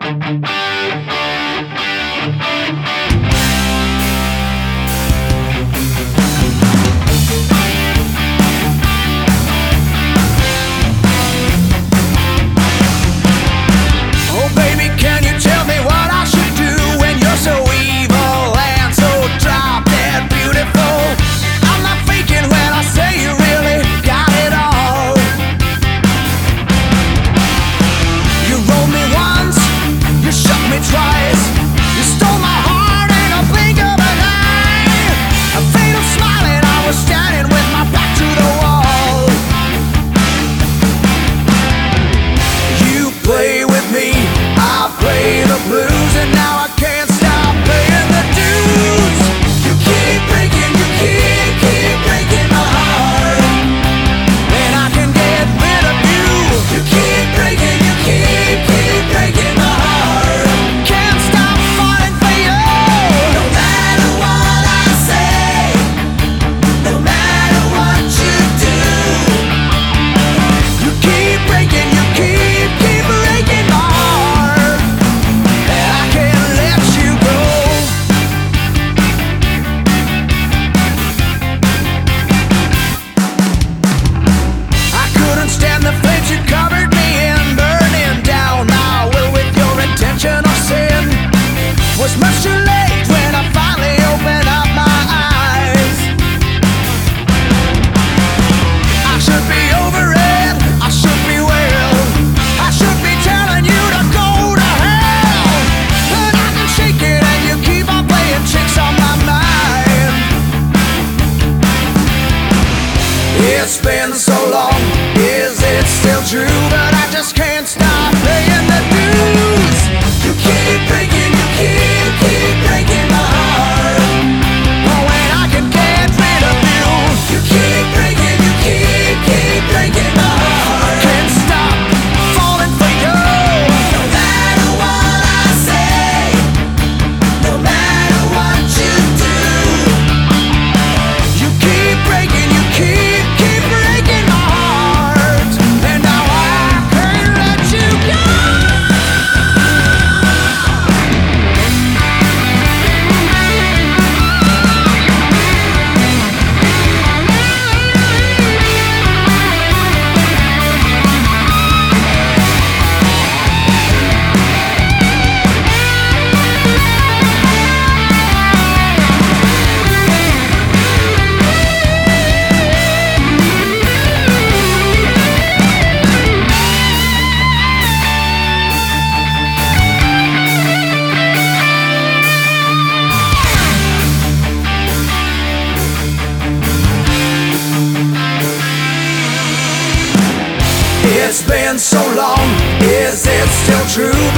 It's been so long, is it still true? But I just can't stop paying the dues. You keep breaking, you keep breaking my heart. Oh, when I can get rid of you. You keep breaking, you keep breaking my heart. Can't stop falling for you. No matter what I say, no matter what you do, you keep breaking, you keep breaking my heart. And now I can't let you go. It's been so long, is it still true?